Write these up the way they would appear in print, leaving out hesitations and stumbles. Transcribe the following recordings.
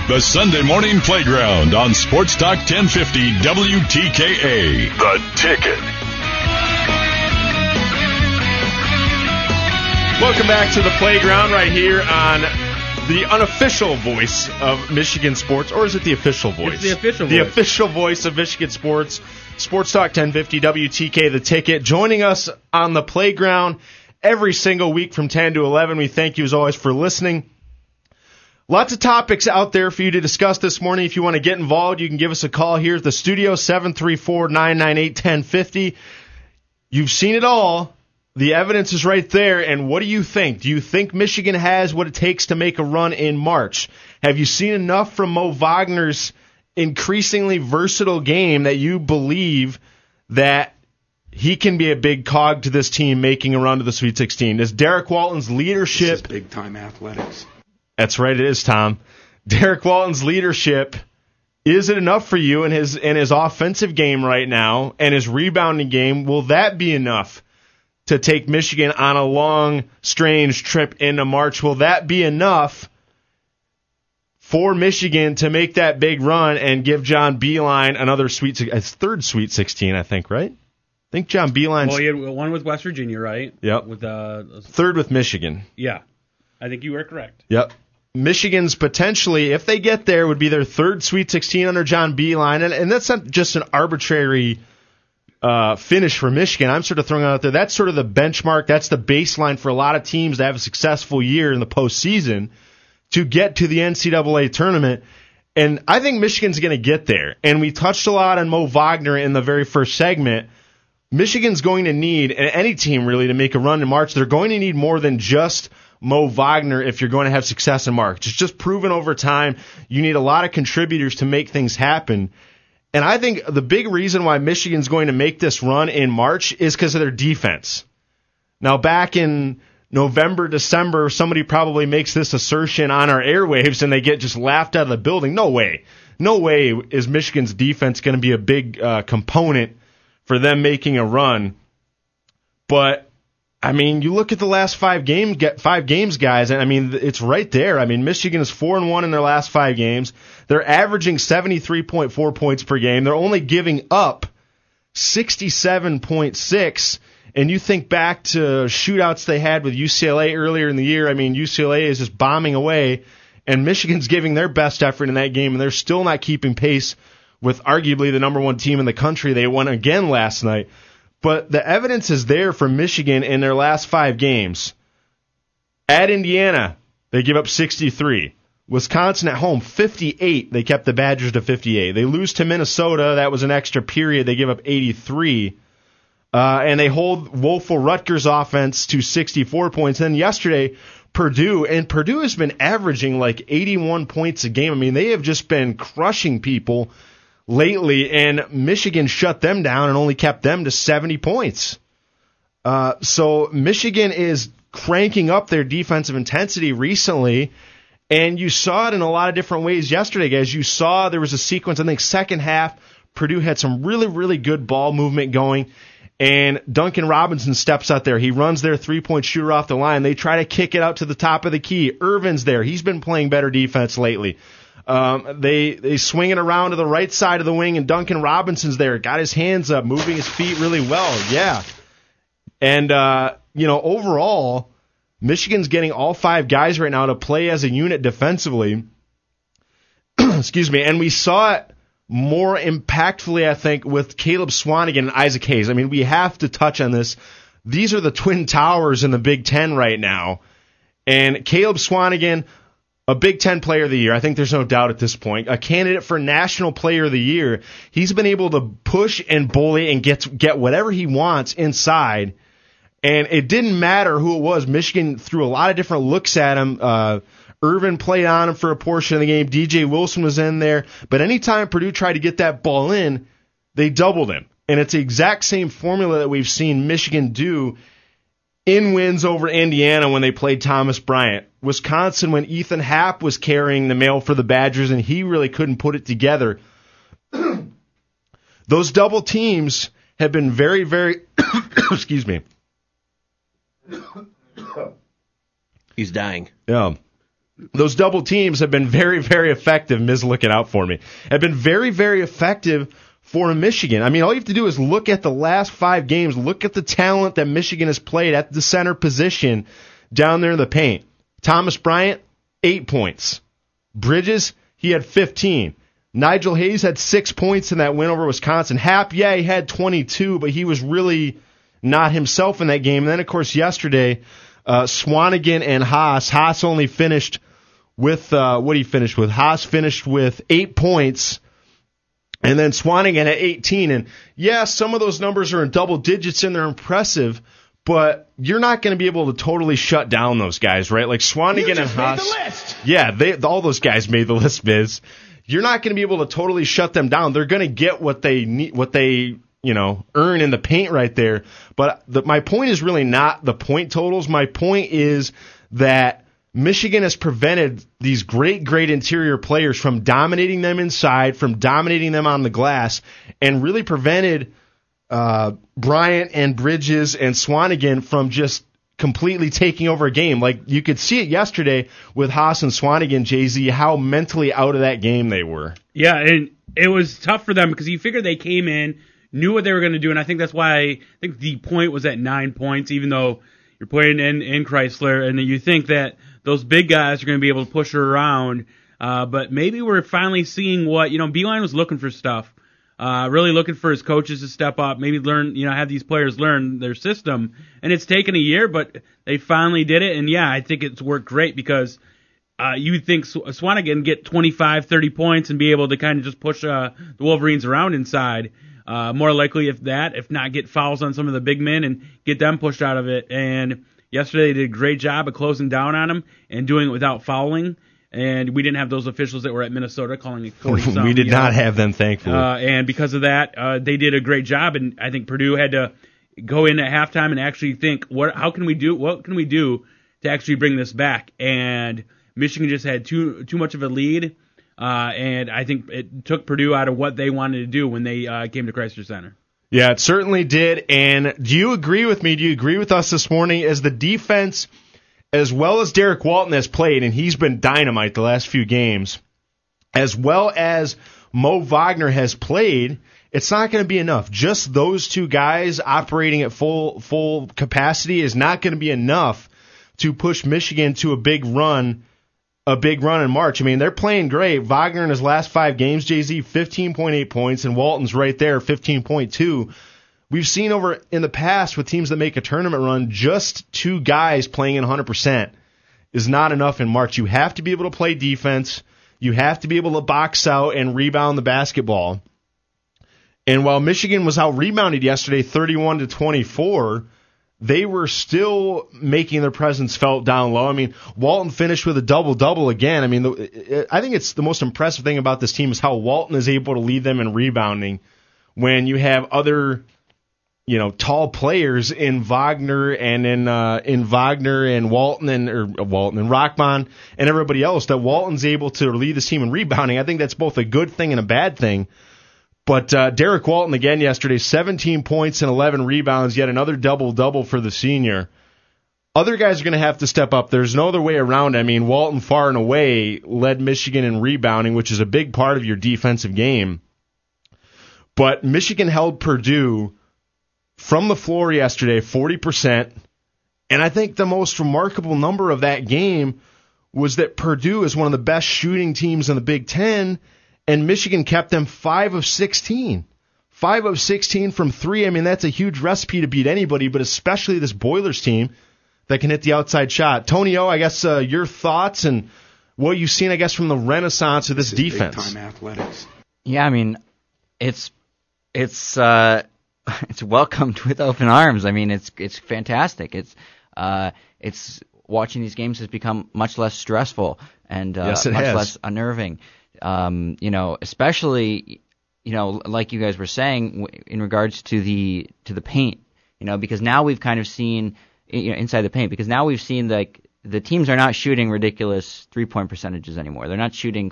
The Sunday Morning Playground on Sports Talk 1050 WTKA. The Ticket. Welcome back to the Playground right here on the unofficial voice of Michigan sports. Or is it the official voice? It's the official voice. The official voice of Michigan sports. Sports Talk 1050 WTK, The Ticket. Joining us on the Playground every single week from 10 to 11. We thank you as always for listening. Lots of topics out there for you to discuss this morning. If you want to get involved, you can give us a call here at the studio, 734-998-1050. You've seen it all. The evidence is right there. And what do you think? Do you think Michigan has what it takes to make a run in March? Have you seen enough from Mo Wagner's increasingly versatile game that you believe that he can be a big cog to this team making a run to the Sweet 16? Is Derek Walton's leadership... This is big-time athletics. That's right, it is, Tom. Derek Walton's leadership, is it enough for you in his offensive game right now and his rebounding game? Will that be enough to take Michigan on a long, strange trip into March? Will that be enough for Michigan to make that big run and give John Beilein another third Sweet 16, I think, right? I think John Beilein's... Well, he had one with West Virginia, right? Yep. With third with Michigan. Yeah. I think you were correct. Yep. Michigan's potentially, if they get there, would be their third Sweet 16 under John Beilein. And that's not just an arbitrary finish for Michigan. I'm sort of throwing it out there. That's sort of the benchmark. That's the baseline for a lot of teams to have a successful year in the postseason to get to the NCAA tournament. And I think Michigan's going to get there. And we touched a lot on Mo Wagner in the very first segment. Michigan's going to need, and any team really, to make a run in March, they're going to need more than just Mo Wagner if you're going to have success in March. It's just proven over time you need a lot of contributors to make things happen. And I think the big reason why Michigan's going to make this run in March is because of their defense. Now, back in November, December, somebody probably makes this assertion on our airwaves and they get just laughed out of the building. No way. No way is Michigan's defense going to be a big component for them making a run. But I mean, you look at the last five games, guys, and I mean, it's right there. I mean, Michigan is 4-1 in their last 5 games. They're averaging 73.4 points per game. They're only giving up 67.6. And you think back to shootouts they had with UCLA earlier in the year. I mean, UCLA is just bombing away, and Michigan's giving their best effort in that game, and they're still not keeping pace with arguably the number one team in the country. They won again last night. But the evidence is there for Michigan in their last 5 games. At Indiana, they give up 63. Wisconsin at home, 58. They kept the Badgers to 58. They lose to Minnesota. That was an extra period. They give up 83. And they hold woeful Rutgers offense to 64 points. Then yesterday, Purdue has been averaging like 81 points a game. I mean, they have just been crushing people lately, and Michigan shut them down and only kept them to 70 points. So Michigan is cranking up their defensive intensity recently, and you saw it in a lot of different ways yesterday, guys. You saw there was a sequence, I think second half, Purdue had some really, really good ball movement going, and Duncan Robinson steps out there. He runs their three-point shooter off the line. They try to kick it out to the top of the key. Irvin's there. He's been playing better defense lately. They swing it around to the right side of the wing, and Duncan Robinson's there. Got his hands up, moving his feet really well. Yeah. And, overall, Michigan's getting all 5 guys right now to play as a unit defensively. Excuse me. And we saw it more impactfully, I think, with Caleb Swanigan and Isaac Hayes. I mean, we have to touch on this. These are the Twin Towers in the Big Ten right now. And Caleb Swanigan, a Big Ten Player of the Year. I think there's no doubt at this point. A candidate for National Player of the Year. He's been able to push and bully and get whatever he wants inside. And it didn't matter who it was. Michigan threw a lot of different looks at him. Irvin played on him for a portion of the game. DJ Wilson was in there. But anytime Purdue tried to get that ball in, they doubled him. And it's the exact same formula that we've seen Michigan do in wins over Indiana when they played Thomas Bryant. Wisconsin, when Ethan Happ was carrying the mail for the Badgers and he really couldn't put it together. Those double teams have been very, very, excuse me. He's dying. Yeah. those double teams have been very, very effective. Miz looking out for me. Have been very, very effective for Michigan. I mean, all you have to do is look at the last 5 games. Look at the talent that Michigan has played at the center position down there in the paint. Thomas Bryant, 8 points. Bridges, he had 15. Nigel Hayes had 6 points in that win over Wisconsin. Happ, he had 22, but he was really not himself in that game. And then, of course, yesterday, Swanigan and Haas. Haas only finished with, what did he finish with? Haas finished with 8 points, and then Swanigan at 18. And, yeah, some of those numbers are in double digits, and they're impressive, but you're not going to be able to totally shut down those guys, right? Like Swanigan and Haas. Made the list. Yeah, all those guys made the list, Biz. You're not going to be able to totally shut them down. They're going to get what they need, what they earn in the paint right there. But my point is really not the point totals. My point is that Michigan has prevented these great interior players from dominating them inside, from dominating them on the glass, and really prevented Bryant and Bridges and Swanigan from just completely taking over a game. Like, you could see it yesterday with Haas and Swanigan, Jay-Z, how mentally out of that game they were. Yeah, and it was tough for them because you figured they came in, knew what they were going to do, and I think that's why I think the point was at 9 points, even though you're playing in Chrysler, and you think that those big guys are going to be able to push her around, but maybe we're finally seeing what, Beilein was looking for stuff. Really looking for his coaches to step up, maybe learn, have these players learn their system. And it's taken a year, but they finally did it. And yeah, I think it's worked great because you think Swanigan get 25, 30 points and be able to kind of just push the Wolverines around inside. More likely if not get fouls on some of the big men and get them pushed out of it. And yesterday they did a great job of closing down on them and doing it without fouling. And we didn't have those officials that were at Minnesota calling it 40-something. We did not have them, thankfully. And because of that, they did a great job. And I think Purdue had to go in at halftime and actually think, what can we do to actually bring this back? And Michigan just had too much of a lead. And I think it took Purdue out of what they wanted to do when they came to Chrysler Center. Yeah, it certainly did. And do you agree with me? Do you agree with us this morning as the defense, as well as Derek Walton has played, and he's been dynamite the last few games, as well as Mo Wagner has played, it's not going to be enough. Just those two guys operating at full capacity is not going to be enough to push Michigan to a big run in March. I mean, they're playing great. Wagner in his last 5 games, Jay-Z, 15.8 points, and Walton's right there, 15.2. We've seen over in the past with teams that make a tournament run, just 2 guys playing in 100% is not enough in March. You have to be able to play defense. You have to be able to box out and rebound the basketball. And while Michigan was out-rebounded yesterday 31-24, they were still making their presence felt down low. I mean, Walton finished with a double-double again. I mean, I think it's the most impressive thing about this team is how Walton is able to lead them in rebounding when you have other tall players in Wagner and in Wagner and Walton and Rockman and everybody else, that Walton's able to lead this team in rebounding. I think that's both a good thing and a bad thing. But Derek Walton again yesterday, 17 points and 11 rebounds, yet another double-double for the senior. Other guys are going to have to step up. There's no other way around it. I mean, Walton far and away led Michigan in rebounding, which is a big part of your defensive game. But Michigan held Purdue from the floor yesterday, 40%, and I think the most remarkable number of that game was that Purdue is one of the best shooting teams in the Big Ten, and Michigan kept them 5 of 16. 5 of 16 from 3. I mean, that's a huge recipe to beat anybody, but especially this Boilers team that can hit the outside shot. Tony O, I guess your thoughts and what you've seen, I guess, from the renaissance of this defense. Big-time athletics. Yeah, I mean, it's welcomed with open arms. I mean, it's fantastic. It's watching these games has become much less stressful and yes, much has. less unnerving. Especially, like you guys were saying in regards to the paint. Because now we've kind of seen inside the paint. Because now we've seen the teams are not shooting ridiculous 3-point percentages anymore. They're not shooting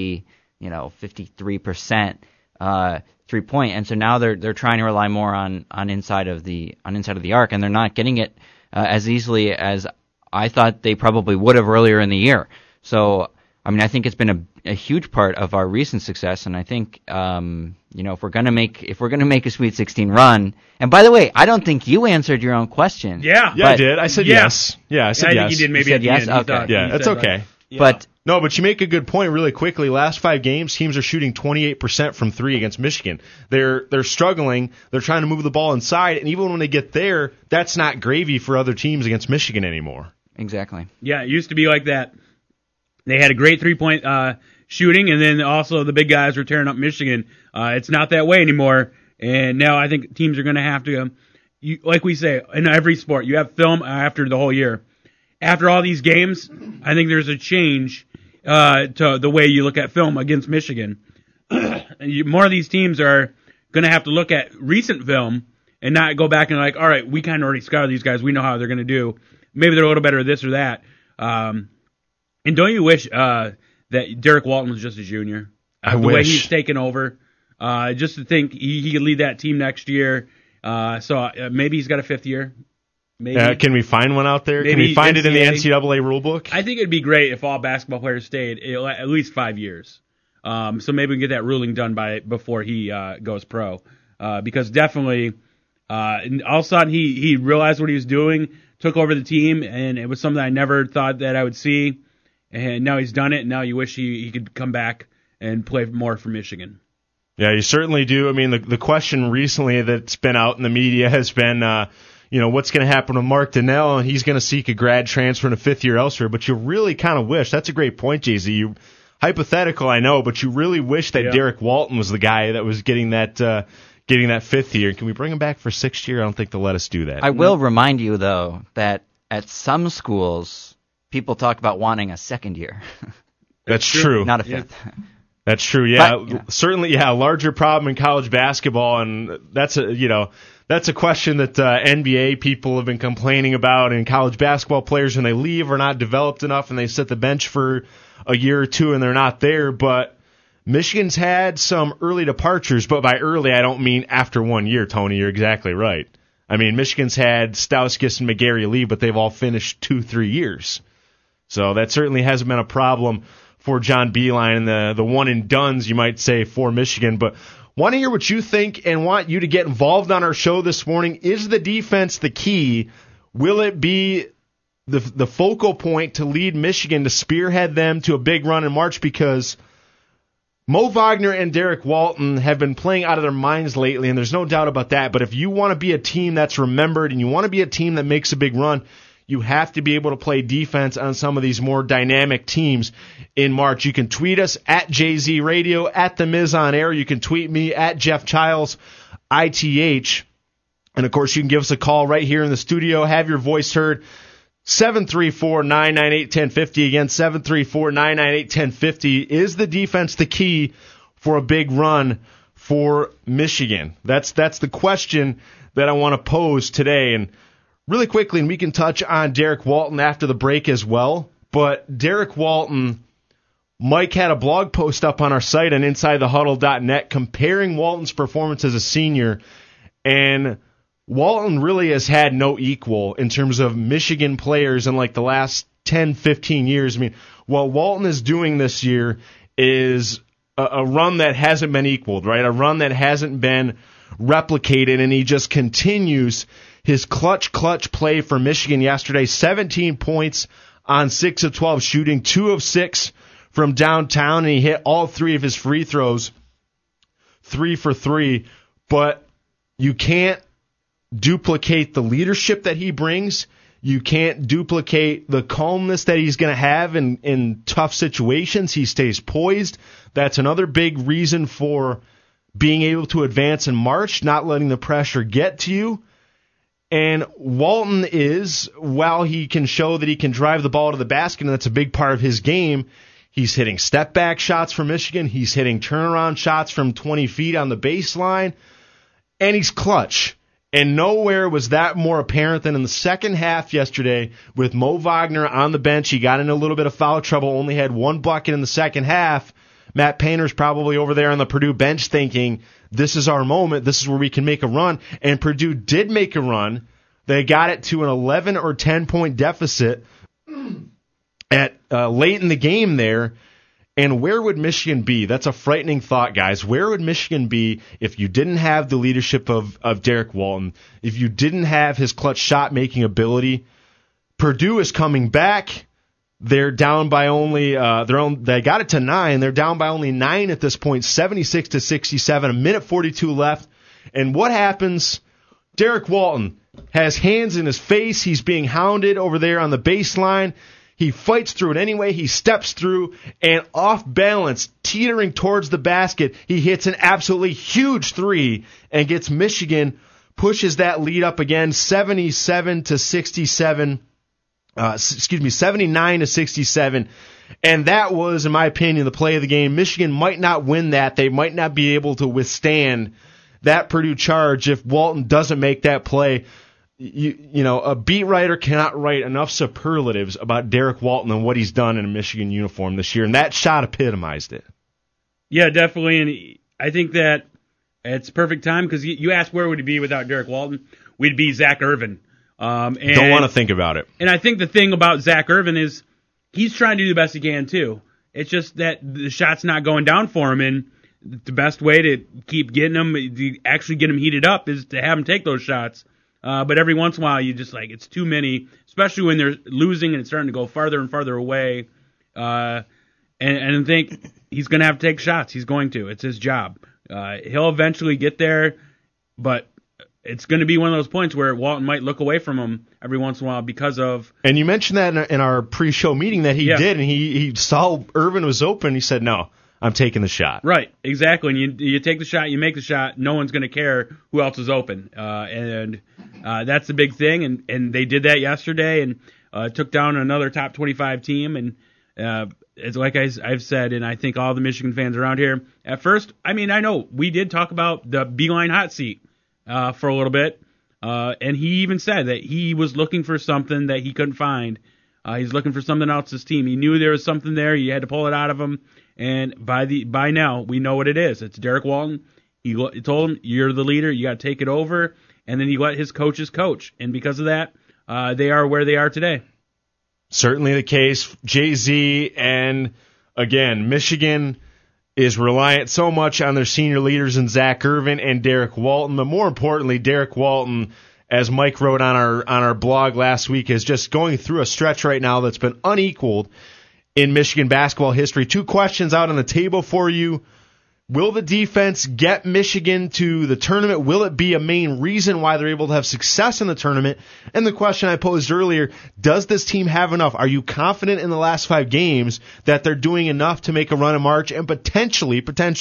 53%. 3-point, and so now they're trying to rely more on inside of the arc, and they're not getting it as easily as I thought they probably would have earlier in the year. So, I mean, I think it's been a huge part of our recent success, and I think, if we're gonna make a Sweet 16 run, and by the way, I don't think you answered your own question. Yeah, I did. I said yes. Yeah, I said yes. I think you did. Maybe You at said the yes? end. Okay. Yeah, that's okay. Right. Yeah. But No, but you make a good point really quickly. Last 5 games, teams are shooting 28% from 3 against Michigan. They're struggling. They're trying to move the ball inside, and even when they get there, that's not gravy for other teams against Michigan anymore. exactly. Yeah, it used to be like that. They had a great 3-point shooting, and then also the big guys were tearing up Michigan. It's not that way anymore, and now I think teams are going to have to, like we say, in every sport, you have film after the whole year. After all these games, I think there's a change to the way you look at film against Michigan. More of these teams are going to have to look at recent film and not go back and like, all right, we kind of already scouted these guys. We know how they're going to do. Maybe they're a little better at this or that. And don't you wish that Derek Walton was just a junior? I the wish. way he's taken over. Just to think he could lead that team next year. So maybe he's got a 5th year. Maybe. Can we find one out there? Can Maybe we find it in the NCAA NCAA rulebook? I think it'd be great if all basketball players stayed at least 5 years. So maybe we can get that ruling done before he goes pro. Because definitely, all of a sudden he realized what he was doing, took over the team, and it was something I never thought that I would see. And now he's done it, and now you wish he could come back and play more for Michigan. Yeah, you certainly do. I mean, the question recently that's been out in the media has been, what's going to happen with Mark Donnell, and he's going to seek a grad transfer and a 5th year elsewhere. But you really kind of wish, that's a great point, Jay-Z. Hypothetical, I know, but you really wish that Derek Walton was the guy that was getting that 5th year. Can we bring him back for 6th year? I don't think they'll let us do that. I will remind you, though, that at some schools, people talk about wanting a 2nd year. That's true. Not a 5th. That's true. Yeah, But, certainly. Yeah, a larger problem in college basketball, and that's a question that NBA people have been complaining about. And college basketball players, when they leave, are not developed enough, and they sit the bench for a year or two, and they're not there. But Michigan's had some early departures, but by early, I don't mean after 1 year. Tony, you're exactly right. I mean, Michigan's had Stauskas and McGarry leave, but they've all finished 2-3 years. So that certainly hasn't been a problem for John Beilein and the one and dones, you might say, for Michigan. But want to hear what you think and want you to get involved on our show this morning. Is the defense the key? Will it be the focal point to lead Michigan, to spearhead them to a big run in March? Because Mo Wagner and Derek Walton have been playing out of their minds lately, and there's no doubt about that. But if you want to be a team that's remembered and you want to be a team that makes a big run, you have to be able to play defense on some of these more dynamic teams in March. You can tweet us at JZ Radio, at The Miz on Air. You can tweet me at Jeff Childs, ITH. And, of course, you can give us a call right here in the studio. Have your voice heard. 734-998-1050. Again, 734-998-1050. Is the defense the key for a big run for Michigan? That's the question that I want to pose today. And really quickly, and we can touch on Derek Walton after the break as well, but Derek Walton, Mike had a blog post up on our site on InsideTheHuddle.net comparing Walton's performance as a senior, and Walton really has had no equal in terms of Michigan players in like the last 10, 15 years. I mean, what Walton is doing this year is a run that hasn't been equaled, right? A run that hasn't been replicated, and he just continues his clutch play for Michigan yesterday. 17 points on 6 of 12 shooting, 2 of 6 from downtown, and he hit all 3 of his free throws, 3 for 3. But you can't duplicate the leadership that he brings. You can't duplicate the calmness that he's going to have in tough situations. He stays poised. That's another big reason for being able to advance in March, not letting the pressure get to you. And Walton is, while he can show that he can drive the ball to the basket, and that's a big part of his game, he's hitting step-back shots for Michigan. He's hitting turnaround shots from 20 feet on the baseline. And he's clutch. And nowhere was that more apparent than in the second half yesterday with Mo Wagner on the bench. He got in a little bit of foul trouble, only had 1 bucket in the second half. Matt Painter's probably over there on the Purdue bench thinking, this is our moment, this is where we can make a run. And Purdue did make a run. They got it to an 11 or 10-point deficit at late in the game there. And where would Michigan be? That's a frightening thought, guys. Where would Michigan be if you didn't have the leadership of Derek Walton, if you didn't have his clutch shot-making ability? Purdue is coming back. They're down by only they got it to 9. They're down by only 9 at this point, 76-67, a minute 42 left. And what happens? Derek Walton has hands in his face. He's being hounded over there on the baseline. He fights through it anyway. He steps through, and off balance, teetering towards the basket, he hits an absolutely huge three and gets Michigan, pushes that lead up again, 79-67. And that was, in my opinion, the play of the game. Michigan might not win that. They might not be able to withstand that Purdue charge if Walton doesn't make that play. You know, a beat writer cannot write enough superlatives about Derek Walton and what he's done in a Michigan uniform this year, and that shot epitomized it. Yeah, definitely, and I think that it's perfect time because you asked where would he be without Derek Walton. We'd be Zach Irvin. Don't want to think about it. And I think the thing about Zach Irvin is he's trying to do the best he can too. It's just that the shot's not going down for him, and the best way to keep getting him, to actually get him heated up, is to have him take those shots. But every once in a while, you just it's too many, especially when they're losing and it's starting to go farther and farther away. And I think he's going to have to take shots. He's going to. It's his job. He'll eventually get there, but it's going to be one of those points where Walton might look away from him every once in a while because of. And you mentioned that in our pre-show meeting that he did, and he saw Irvin was open. He said, "No, I'm taking the shot." Right, exactly. And you take the shot, you make the shot. No one's going to care who else is open, and that's the big thing. And they did that yesterday and took down another top 25 team. And it's like I've said, and I think all the Michigan fans around here. At first, I know we did talk about the Beeline hot seat for a little bit, and he even said that he was looking for something that he couldn't find. He's looking for something else. His team. He knew there was something there. You had to pull it out of him. And by now, we know what it is. It's Derek Walton. He told him, "You're the leader. You got to take it over." And then he let his coaches coach. And because of that, they are where they are today. Certainly the case. Jay-Z, and again, Michigan is reliant so much on their senior leaders in Zach Irvin and Derek Walton. But more importantly, Derek Walton, as Mike wrote on our blog last week, is just going through a stretch right now that's been unequaled in Michigan basketball history. 2 questions out on the table for you. Will the defense get Michigan to the tournament? Will it be a main reason why they're able to have success in the tournament? And the question I posed earlier, does this team have enough? Are you confident in the last 5 games that they're doing enough to make a run in March and potentially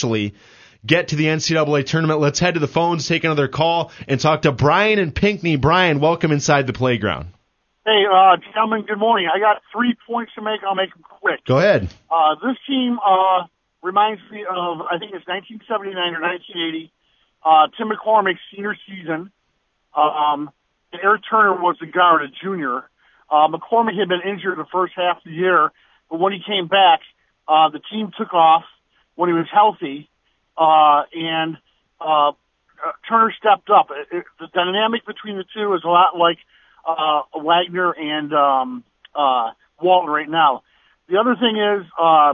get to the NCAA tournament? Let's head to the phones, take another call, and talk to Brian and Pinckney. Brian, welcome inside the playground. Hey, gentlemen, good morning. I got 3 points to make. I'll make them quick. Go ahead. This team reminds me of, I think it's 1979 or 1980, Tim McCormick's senior season. And Eric Turner was the guard, a junior. McCormick had been injured the first half of the year, but when he came back, the team took off when he was healthy, and Turner stepped up. The dynamic between the two is a lot like Wagner and Walton right now. The other thing is,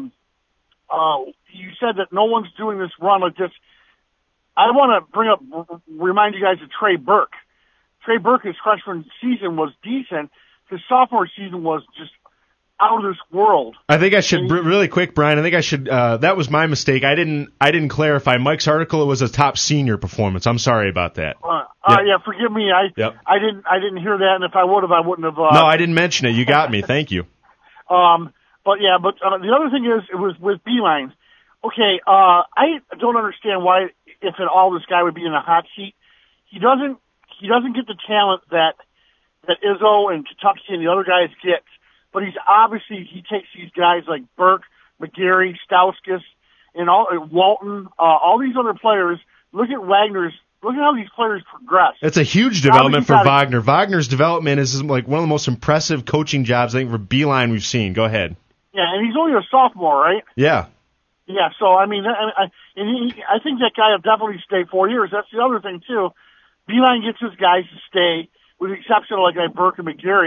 you said that no one's doing this run like this. I want to remind you guys of Trey Burke. Trey Burke, his freshman season was decent. His sophomore season was just out of this world. I think I should really quick, Brian. I think I should. That was my mistake. I didn't clarify Mike's article. It was a top senior performance. I'm sorry about that. Yeah, forgive me. I didn't hear that, and if I would have, I wouldn't have. No, I didn't mention it. You got me. Thank you. But the other thing is, it was with Beeline. Okay, I don't understand why, if at all, this guy would be in a hot seat. He doesn't get the talent that Izzo and Kentucky and the other guys get. But he takes these guys like Burke, McGarry, Stauskas, and Walton, all these other players. Look at how these players progress. It's a huge development for Wagner. Wagner's development is like one of the most impressive coaching jobs I think for Beeline we've seen. Go ahead. Yeah, and he's only a sophomore, right? Yeah. Yeah, so I mean, I think that guy will definitely stay 4 years. That's the other thing too. Beeline gets his guys to stay, with the exception of like Burke and McGarry,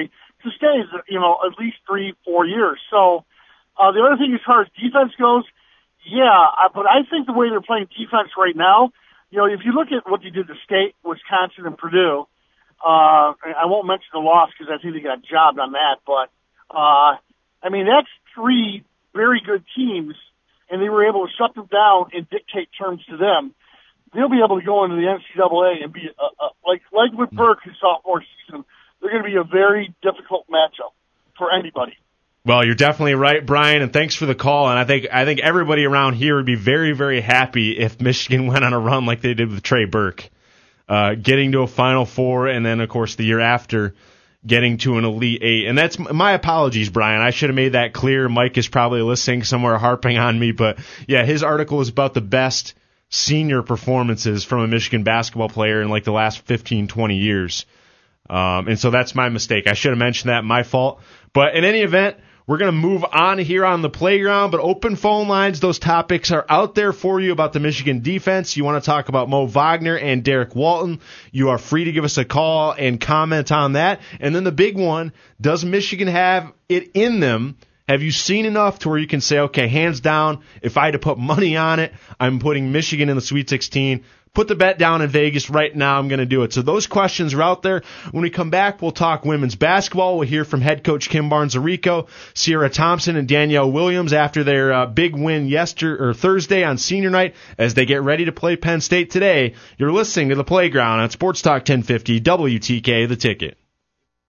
to stay, at least 3-4 years. So, the other thing as far as defense goes, but I think the way they're playing defense right now, if you look at what they did to State, Wisconsin, and Purdue, I won't mention the loss because I think they got jobbed on that, but, that's 3 very good teams, and they were able to shut them down and dictate terms to them. They'll be able to go into the NCAA and be, like with Burke his sophomore season, they're going to be a very difficult matchup for anybody. Well, you're definitely right, Brian, and thanks for the call. And I think everybody around here would be very, very happy if Michigan went on a run like they did with Trey Burke, getting to a Final Four, and then, of course, the year after, getting to an Elite Eight. And that's my apologies, Brian. I should have made that clear. Mike is probably listening somewhere harping on me. But, yeah, his article is about the best senior performances from a Michigan basketball player in like the last 15, 20 years. And so that's my mistake. I should have mentioned that. My fault. But in any event, we're going to move on here on the playground, but open phone lines, those topics are out there for you about the Michigan defense. You want to talk about Mo Wagner and Derek Walton, you are free to give us a call and comment on that. And then the big one, does Michigan have it in them? Have you seen enough to where you can say, okay, hands down, if I had to put money on it, I'm putting Michigan in the Sweet 16. Put the bet down in Vegas right now. I'm going to do it. So those questions are out there. When we come back, we'll talk women's basketball. We'll hear from head coach Kim Barnes-Arico, Sierra Thompson, and Danielle Williams after their big win Thursday on senior night as they get ready to play Penn State today. You're listening to The Playground on Sports Talk 1050 WTK, The Ticket.